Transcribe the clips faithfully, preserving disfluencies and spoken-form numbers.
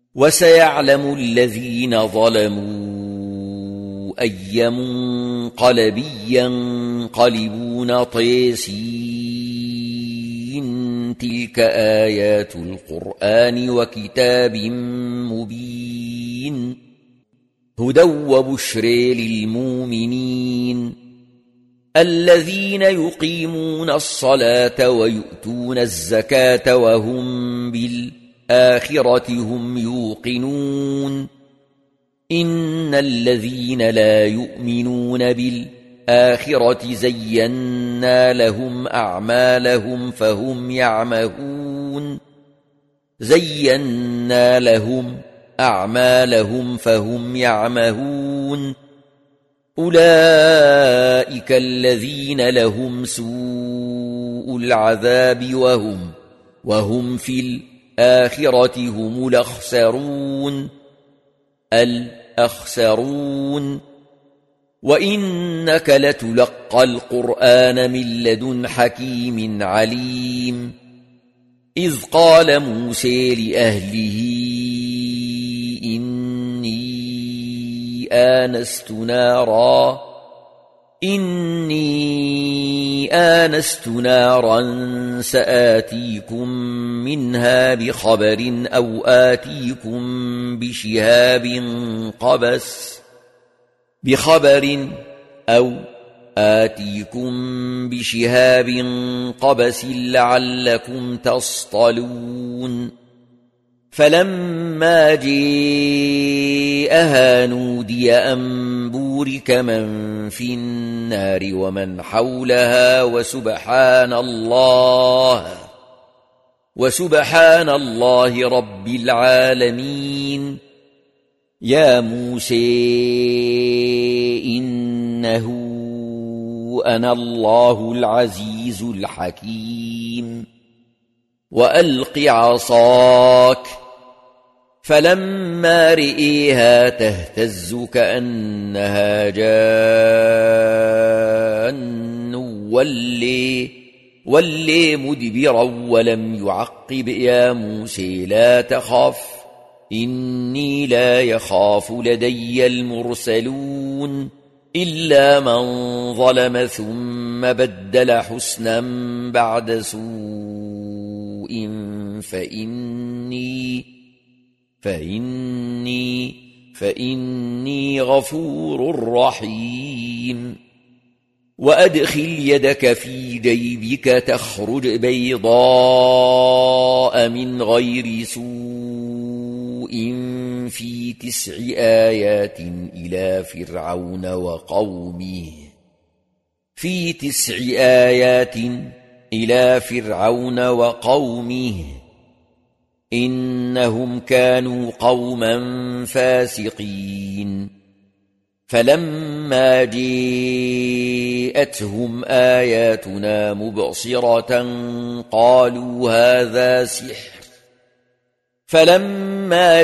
وسيعلم الذين ظلموا أي منقلب ينقلبون طيسين تلك آيات القرآن وكتاب مبين هدى وبشر للمؤمنين الذين يقيمون الصلاة ويؤتون الزكاة وهم بالآخرة هم يوقنون إن الذين لا يؤمنون بالآخرة زينا لهم أعمالهم فهم يعمهون زينا لهم أعمالهم فهم يعمهون أولئك الذين لهم سوء العذاب وهم وهم في الآخرة هم الأخسرون الأخسرون وإنك لتلقى القرآن من لدن حكيم عليم إذ قال موسى لأهله آنست نارا إني آنست نارا سآتيكم منها بخبر أو آتيكم بشهاب قبس بخبر أو آتيكم بشهاب قبس لعلكم تصطلون فلما جاءها نودي أن بورك من في النار ومن حولها وسبحان الله وسبحان الله رب العالمين يا موسى إنه أنا الله العزيز الحكيم وألق عصاك فلما رئيها تهتز كأنها جان ولي ولي مدبرا ولم يعقب يا موسى لا تخف إني لا يخاف لدي المرسلون إلا من ظلم ثم بدل حسنا بعد سوء فإني فإني فإني غفور رحيم وأدخل يدك في جيبك تخرج بيضاء من غير سوء في تسع آيات إلى فرعون وقومه في تسع آيات إلى فرعون وقومه إنهم كانوا قوما فاسقين فلما جاءتهم آياتنا مبصرة قالوا هذا سحر فلما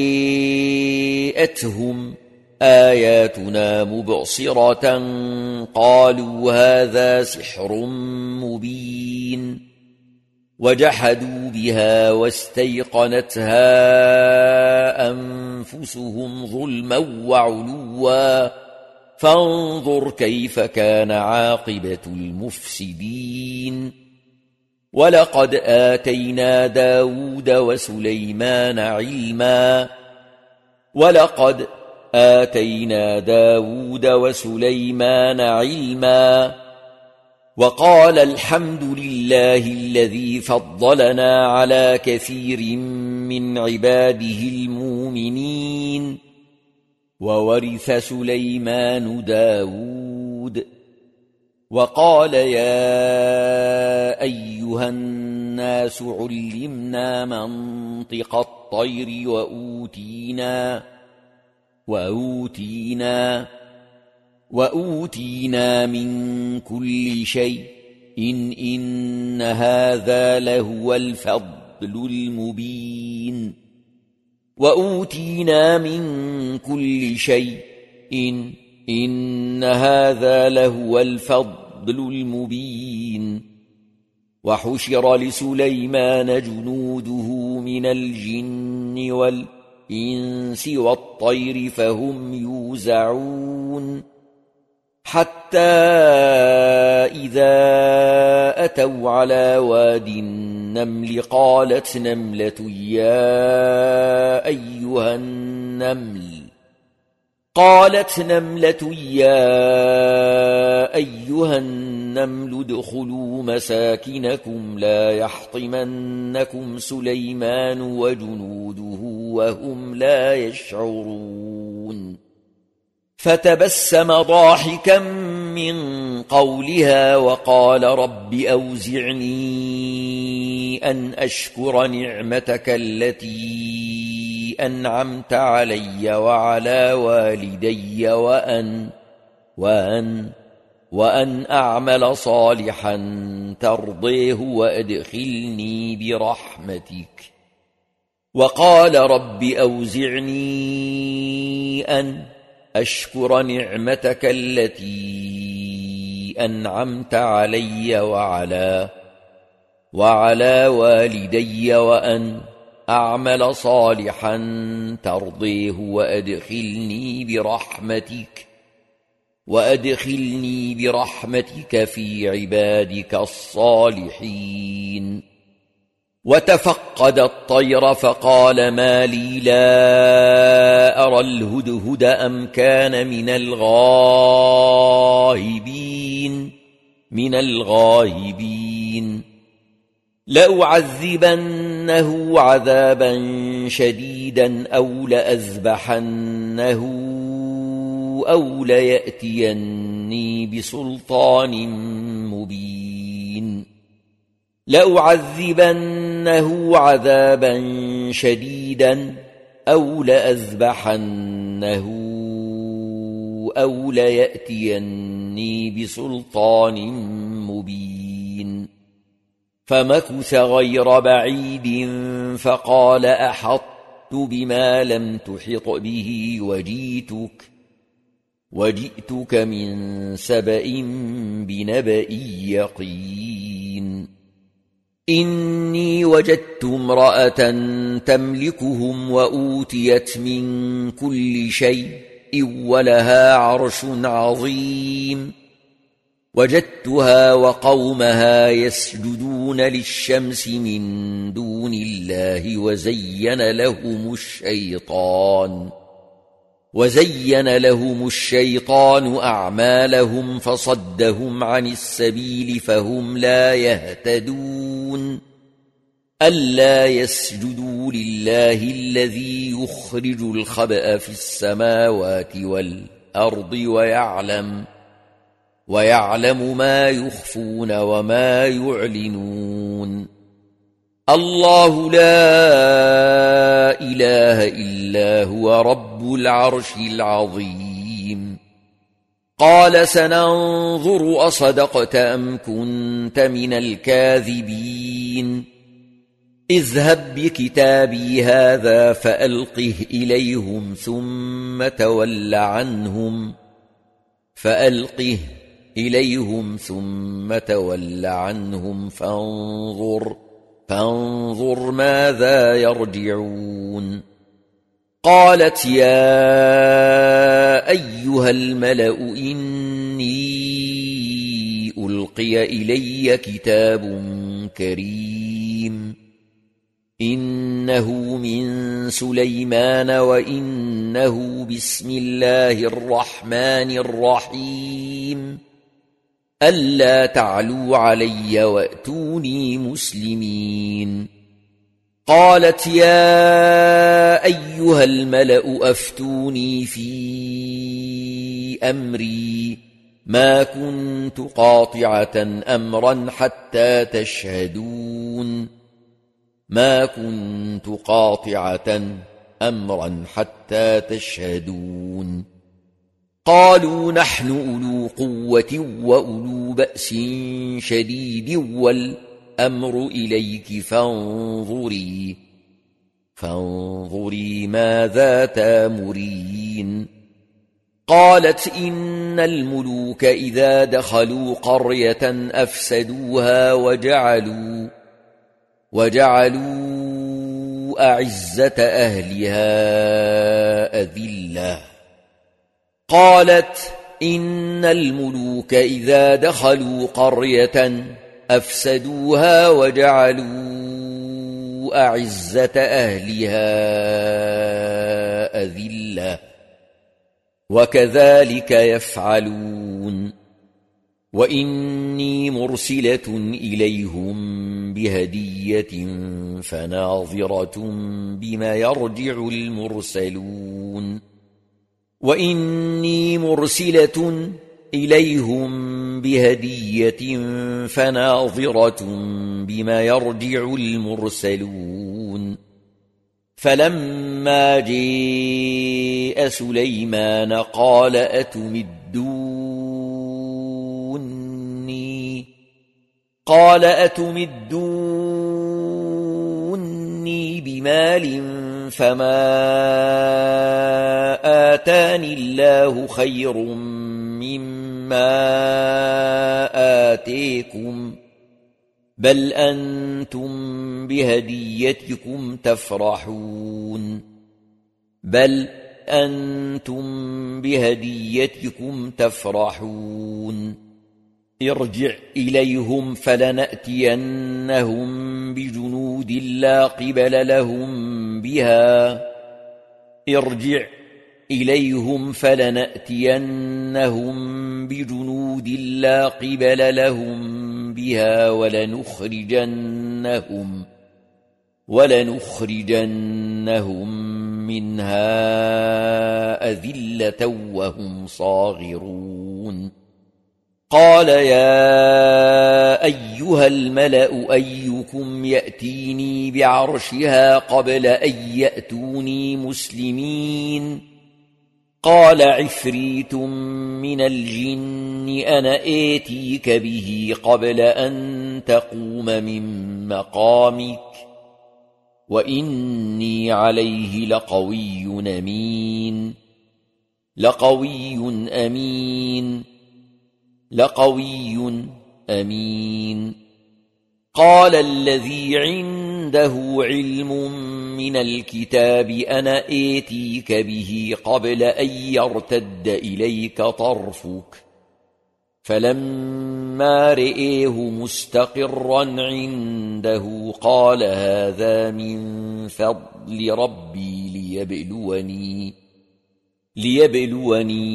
جاءتهم آياتنا مبصرة قالوا هذا سحر مبين وجحدوا بها واستيقنتها أنفسهم ظلما وعلوا فانظر كيف كان عاقبة المفسدين ولقد آتينا داود وسليمان علما ولقد آتينا داود وسليمان علما وقال الحمد لله الذي فضلنا على كثير من عباده المؤمنين وورث سليمان داود وقال يا أيها الناس علمنا منطق الطير وأوتينا وأوتينا وأوتينا من كل شيء إن إن هذا لهو الفضل المبين وأوتينا من كل شيء إن إن هذا لهو الفضل المبين وحشر لسليمان جنوده من الجن والإنس الإنس والطير فهم يوزعون حتى إذا أتوا على واد النمل قالت نملة يا أيها النمل قالت نملة يا أيها النمل ادخلوا مساكنكم لا يحطمنكم سليمان وجنوده وهم لا يشعرون فتبسم ضاحكا من قولها وقال رب أوزعني أن أشكر نعمتك التي أنعمت علي وعلى والدي وأن وأن وأن أعمل صالحا ترضيه وأدخلني برحمتك وقال رب أوزعني أن أشكر نعمتك التي أنعمت علي وعلى وعلى والدي وأن أعمل صالحا ترضيه وأدخلني برحمتك وأدخلني برحمتك في عبادك الصالحين وتفقد الطير فقال ما لي لا أرى الهدهد أم كان من الغائبين من الغائبين لأعذبنه عذابا شديدا أو لأذبحنه أو ليأتيني بسلطان مبين لأعذبنه عذابا شديدا أو لأذبحنه أو ليأتيني بسلطان مبين فمكث غير بعيد فقال أحطت بما لم تحط به وجئتك وجئتك من سبأ بنبأ يقين إني وجدت امرأة تملكهم وأوتيت من كل شيء ولها عرش عظيم وجدتها وقومها يسجدون للشمس من دون الله وزين لهم الشيطان وزين لهم الشيطان أعمالهم فصدهم عن السبيل فهم لا يهتدون ألا يسجدوا لله الذي يخرج الخبأ في السماوات والأرض ويعلم ويعلم ما يخفون وما يعلنون الله لا إله إلا هو رب العرش العظيم قال سننظر أصدقت أم كنت من الكاذبين اذهب بكتابي هذا فألقه إليهم ثم تول عنهم فألقه إليهم ثم تول عنهم فانظر فانظر ماذا يرجعون قالت يا أيها الملأ إني ألقي إلي كتاب كريم إنه من سليمان وإنه بسم الله الرحمن الرحيم ألا تعلوا علي وأتوني مسلمين قالت يا أيها الملأ أفتوني في أمري ما كنت قاطعة أمرا حتى تشهدون ما كنت قاطعة أمرا حتى تشهدون قالوا نحن أولو قوة وأولو بأس شديد والأمر إليك فانظري فانظري ماذا تامرين قالت إن الملوك إذا دخلوا قرية أفسدوها وجعلوا وجعلوا أعزة أهلها أذلة قالت إن الملوك إذا دخلوا قرية أفسدوها وجعلوا أعزة أهلها أذلة وكذلك يفعلون وإني مرسلة إليهم بهدية فناظرة بما يرجع المرسلون وإني مرسلة إليهم بهدية فناظرة بما يرجع المرسلون فلما جاء سليمان قال أتمدوني قال أتمدوني بمال فما آتاني الله خير مما آتيكم بل أنتم بهديتكم تفرحون بل أنتم بهديتكم تفرحون ارجع إليهم فلنأتينهم بجنود لا قبل لهم بها ارجع إليهم فلنأتينهم بجنود لا قبل لهم بها ولنخرجنهم ولنخرجنهم منها أذلة وهم صاغرون قال يا أيها الملأ أيكم يأتيني بعرشها قبل أن يأتوني مسلمين قال عفريت من الجن أنا آتيك به قبل أن تقوم من مقامك وإني عليه لقوي أمين لقوي أمين لقوي أمين قال الذي عنده علم من الكتاب أنا آتيك به قبل أن يرتد إليك طرفك فلما رئيه مستقرا عنده قال هذا من فضل ربي ليبلوني ليبلوني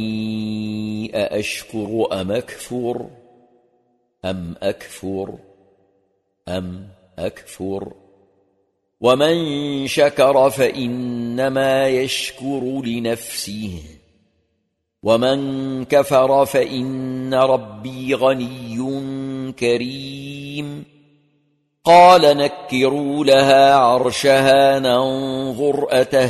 أأشكر أم أكفر أم أكفر أم أكفر ومن شكر فإنما يشكر لنفسه ومن كفر فإن ربي غني كريم قال نكروا لها عرشها ننظر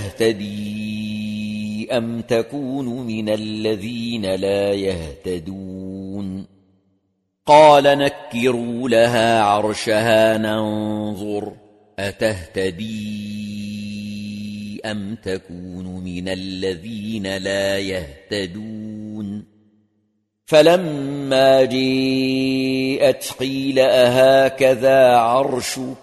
أتهتدي أم تكون من الذين لا يهتدون قال نكروا لها عرشها ننظر أتهتدي أم تكون من الذين لا يهتدون فلما جاءت قيل أهكذا عرشك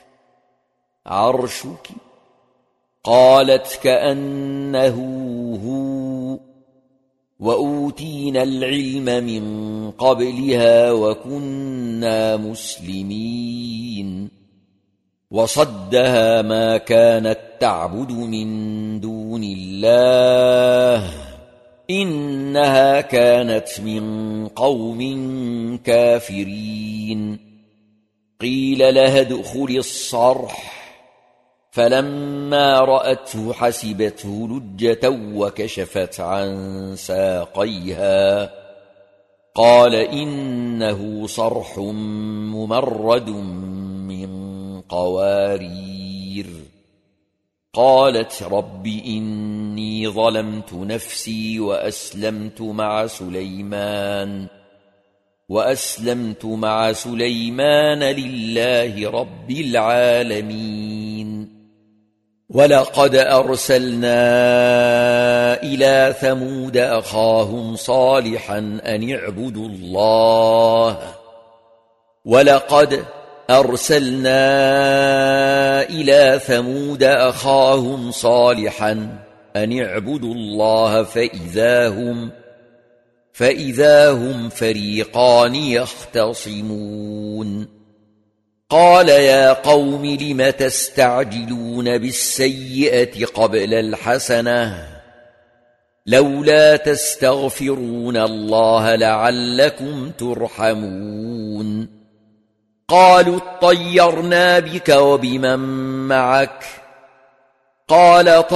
عرشك قالت كأنه هو وأوتينا العلم من قبلها وكنا مسلمين وصدها ما كانت تعبد من دون الله إنها كانت من قوم كافرين قيل لها ادخل الصرح فلما رأته حسبته لجة وكشفت عن ساقيها قال إنه صرح ممرد من قوارير قالت رب إني ظلمت نفسي وأسلمت مع سليمان وأسلمت مع سليمان لله رب العالمين ولقد أرسلنا إلى ثمود أخاهم صالحا أن اعبدوا الله ولقد أرسلنا إلى ثمود أخاهم صالحا أن اعبدوا الله فإذا هم فإذا هم فريقان يختصمون قال يا قوم لم تستعجلون بالسيئة قبل الحسنة لولا تستغفرون الله لعلكم ترحمون قالوا اطيرنا بك وبمن معك قال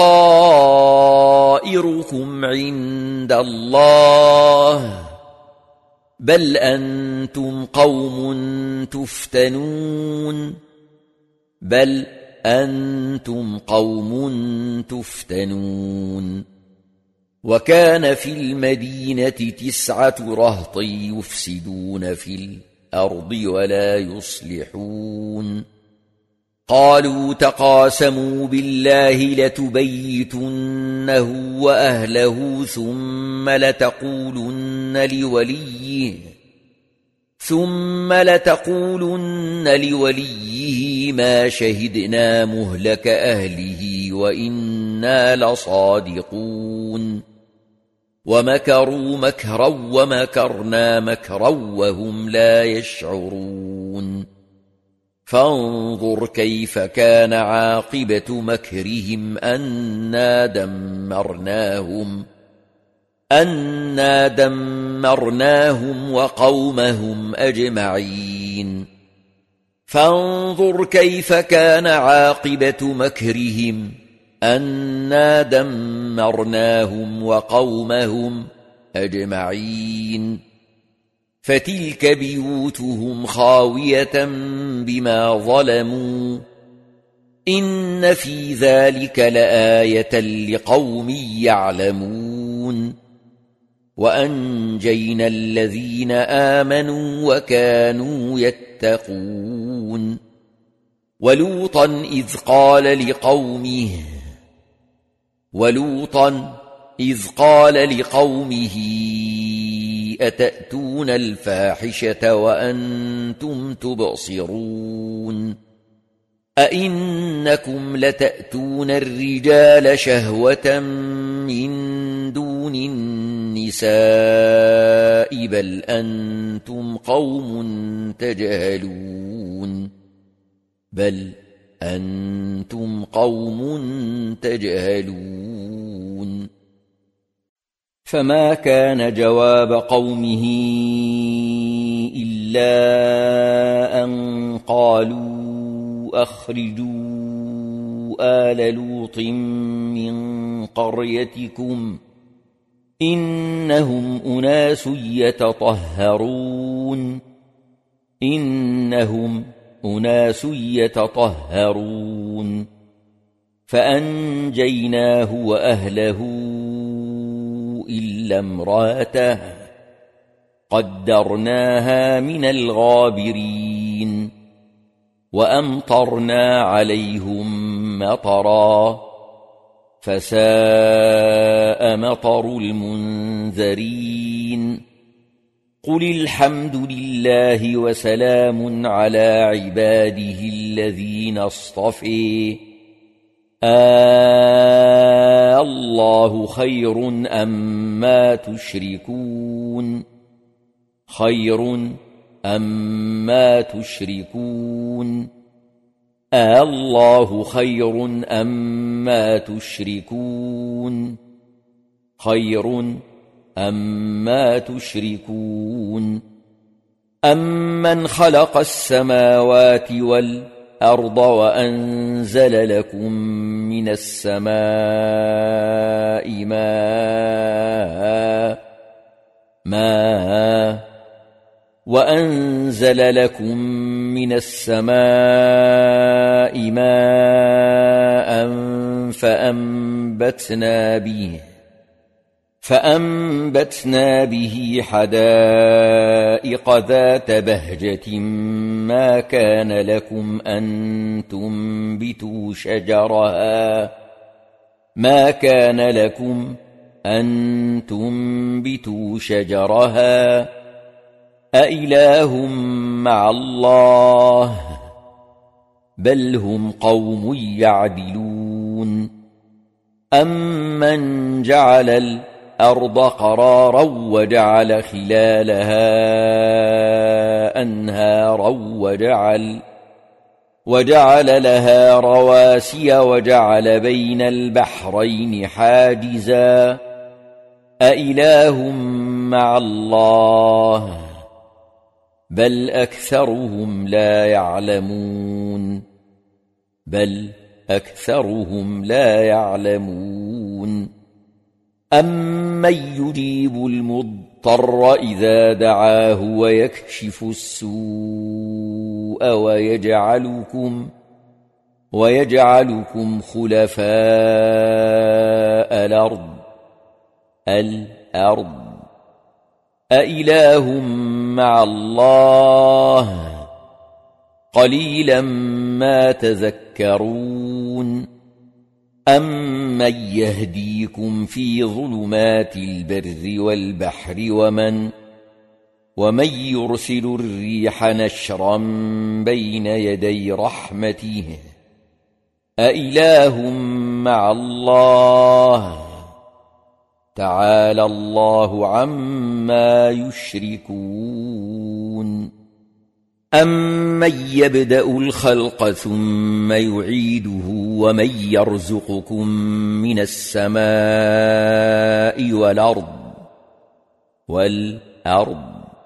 طائركم عند الله بل أنتم قوم تفتنون بل أنتم قوم تفتنون وكان في المدينة تسعة رهط يفسدون في الأرض ولا يصلحون قالوا تقاسموا بالله لتبيتنه وأهله ثم لتقولن لوليه ثم لتقولن لوليه ما شهدنا مهلك أهله وإنا لصادقون ومكروا مكرا ومكرنا مكرا وهم لا يشعرون فانظر كيف كان عاقبة مكرهم أنا دمرناهم أنا دمرناهم وقومهم أجمعين فانظر كيف كان عاقبة مكرهم أنا دمرناهم وقومهم أجمعين فتلك بيوتهم خاوية بما ظلموا إن في ذلك لآية لقوم يعلمون وأنجينا الذين آمنوا وكانوا يتقون ولوطا إذ قال لقومه ولوطا إذ قال لقومه أتأتون الفاحشة وأنتم تبصرون أئنكم لتأتون الرجال شهوة من دون النساء بل أنتم قوم تجهلون بل أنتم قوم تجهلون فما كان جواب قومه إلا أن قالوا أخرجوا آل لوط من قريتكم إنهم أناس يتطهرون إنهم أناس يتطهرون فأنجيناه وأهله إلا امرأته قدرناها من الغابرين وأمطرنا عليهم مطرا فساء مطر المنذرين قل الحمد لله وسلام على عباده الذين اصطفى آه الله خير أما تشركون خير أما تشركون آه الله خير أما تشركون خير أما تشركون أمن خلق السماوات والأرض وأنزل لكم من السماء ماء ماء وأنزل لكم من السماء ماء فأنبتنا به فأنبتنا به حدائق ذات بهجة ما كان لكم أن تنبتوا شجرها ما كان لكم أن تنبتوا شجرها أإله مع الله بل هم قوم يعدلون أمن جعل الأرض قرارا وجعل خلالها أنهارا وجعل وجعل لها رواسي وجعل بين البحرين حاجزا أإله مع الله بل أكثرهم لا يعلمون بل أكثرهم لا يعلمون أمن يجيب المضطر إذا دعاه ويكشف السوء ويجعلكم ويجعلكم خلفاء الأرض الأرض أإله مع الله قليلا ما تذكرون أمن يهديكم في ظلمات البر والبحر ومن ومن يرسل الريح نشرا بين يدي رحمته أإله مع الله تعالى الله عما يشركون أمن يبدأ الخلق ثم يعيده ومن يرزقكم من السماء والأرض والأرض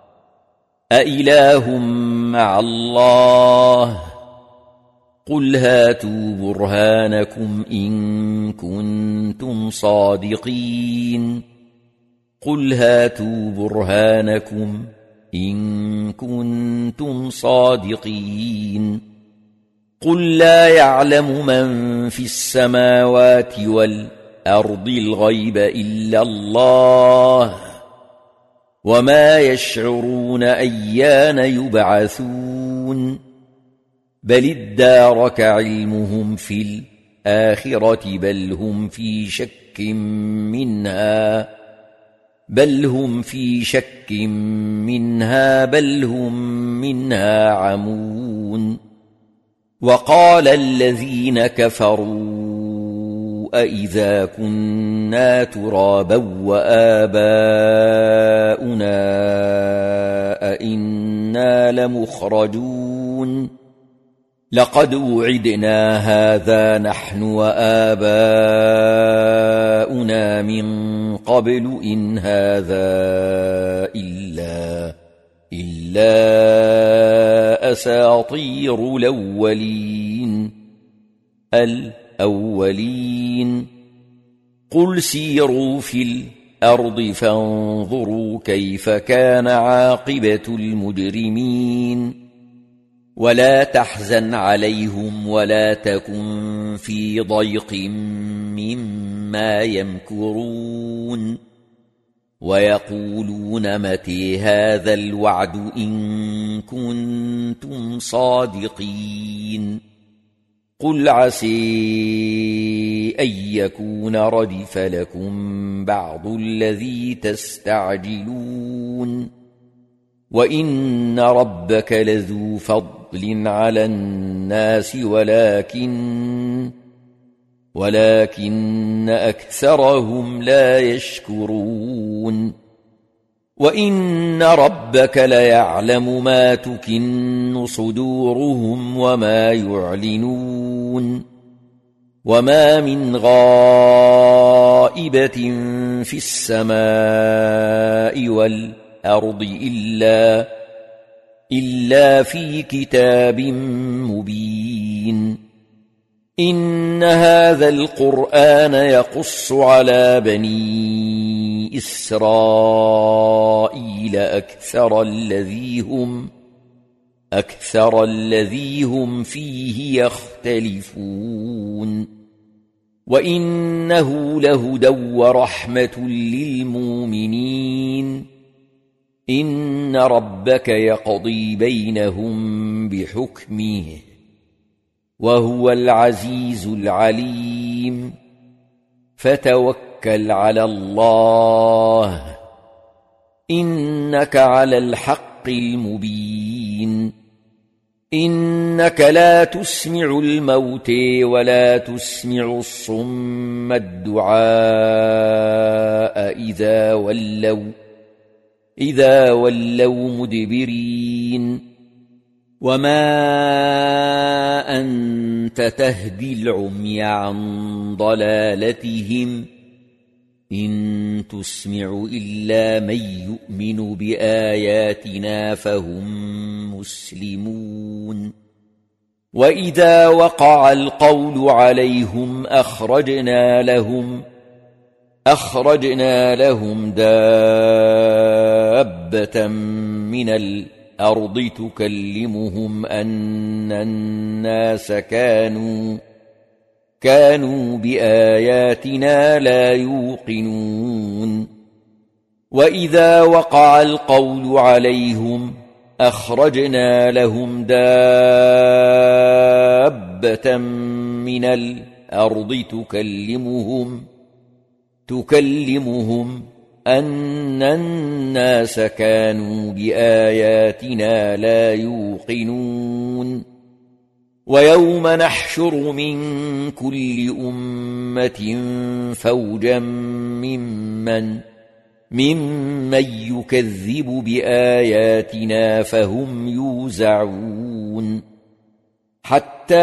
أإله مع الله قل هاتوا برهانكم إن كنتم صادقين قل هاتوا برهانكم إن كنتم صادقين قل لا يعلم من في السماوات والأرض الغيب إلا الله وما يشعرون أيان يبعثون بل ادارك علمهم في الآخرة بل هم في شك منها بل هم في شك منها بل هم منها عمون وقال الذين كفروا أإذا كنا ترابا وآباؤنا أئنا لمخرجون لقد وعدنا هذا نحن وآباؤنا من قبل إن هذا إلا إلا أساطير الأولين الأولين قل سيروا في الأرض فانظروا كيف كان عاقبة المجرمين ولا تحزن عليهم ولا تكن في ضيق مما يمكرون ويقولون متى هذا الوعد إن كنتم صادقين قل عسى أن يكون ردف لكم بعض الذي تستعجلون وإن ربك لذو فضل على الناس ولكن ولكن أكثرهم لا يشكرون وإن ربك ليعلم ما تكن صدورهم وما يعلنون وما من غائبة في السماء والأرض إلا إلا في كتاب مبين إن هذا القرآن يقص على بني إسرائيل أكثر الذي هم أكثر الذي هم فيه يختلفون وإنه لهدى ورحمة للمؤمنين إن ربك يقضي بينهم بحكمه وهو العزيز العليم فتوكل على الله إنك على الحق المبين إنك لا تسمع الموت ولا تسمع الصم الدعاء إذا ولوا إذا ولوا مدبرين وما أنت تهدي العمي عن ضلالتهم إن تسمع إلا من يؤمن بآياتنا فهم مسلمون وإذا وقع القول عليهم أخرجنا لهم أخرجنا لهم دابة من الأرض تكلمهم أن الناس كانوا كانوا بآياتنا لا يوقنون وإذا وقع القول عليهم أخرجنا لهم دابة من الأرض تكلمهم تكلمهم أن الناس كانوا بآياتنا لا يوقنون ويوم نحشر من كل أمة فوجا ممن ممن يكذب بآياتنا فهم يوزعون حتى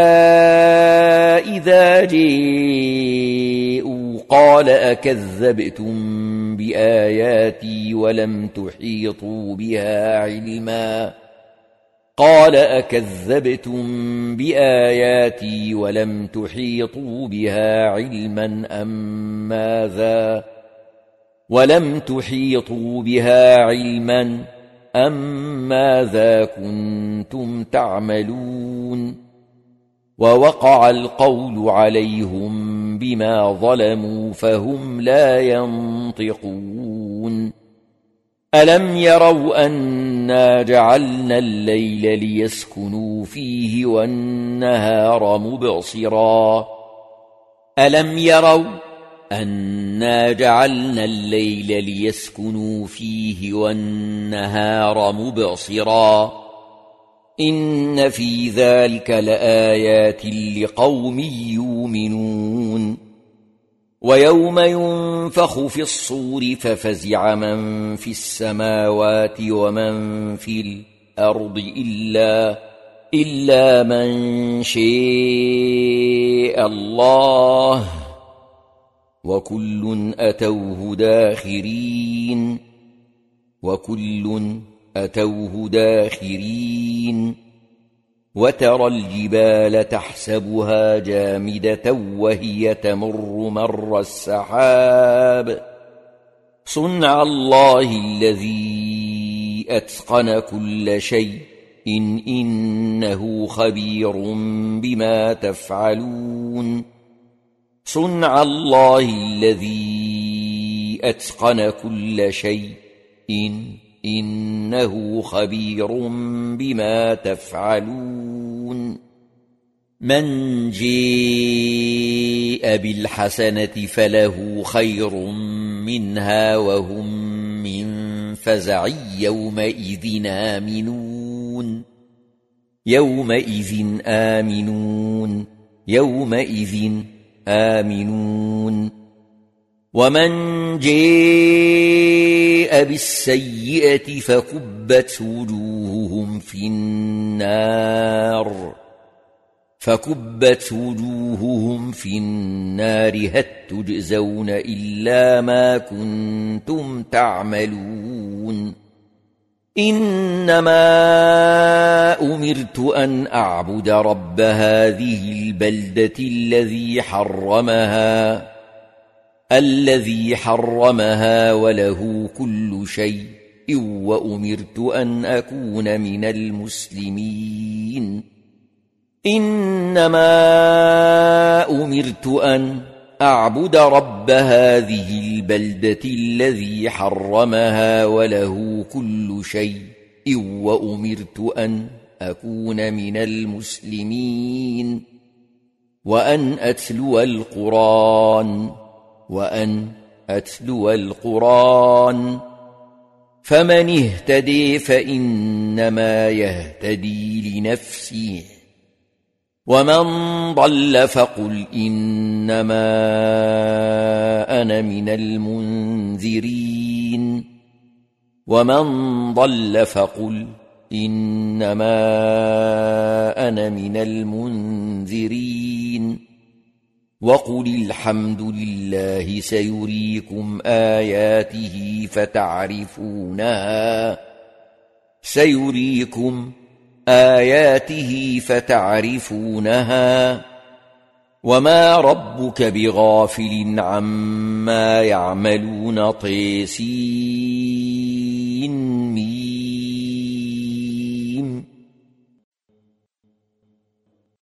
إذا جاءوا قال أكذبتم بآياتي ولم تحيطوا بها علما قال أكذبتم بآياتي ولم تحيطوا بها علما أم ماذا ولم تحيطوا بها علما أم ماذا كنتم تعملون ووقع القول عليهم بما ظلموا فهم لا ينطقون ألم يروا أنا جعلنا الليل ليسكنوا فيه والنهار مبصرا ألم يروا أنا جعلنا الليل ليسكنوا فيه والنهار مبصرا إن في ذلك لآيات لقوم يؤمنون ويوم ينفخ في الصور ففزع من في السماوات ومن في الأرض إلا إلا من شاء الله وكل أتوه داخرين وكل أتوه داخرين وترى الجبال تحسبها جامدة وهي تمر مر السحاب صنع الله الذي أتقن كل شيء إن إنه خبير بما تفعلون صنع الله الذي أتقن كل شيء إن إنه خبير بما تفعلون من جاء بالحسنة فله خير منها وهم من فزع يومئذ آمنون يومئذ آمنون يومئذ آمنون ومن جاء بالسيئة فكبت وجوههم في النار فكبت وجوههم في النار هل تجزون إلا ما كنتم تعملون إنما أمرت أن أعبد رب هذه البلدة الذي حرمها الذي حرمها وله كل شيء وأمرت أن أكون من المسلمين إنما أمرت أن أعبد رب هذه البلدة الذي حرمها وله كل شيء وأمرت أن أكون من المسلمين وأن أتلو القرآن وأن أتلو القرآن فمن اهتدي فإنما يهتدي لنفسه ومن ضل فقل إنما أنا من المنذرين ومن ضل فقل إنما أنا من المنذرين وقل الحمد لله سيريكم آياته فتعرفونها سيريكم آياته فتعرفونها وما ربك بغافل عما يعملون طيسين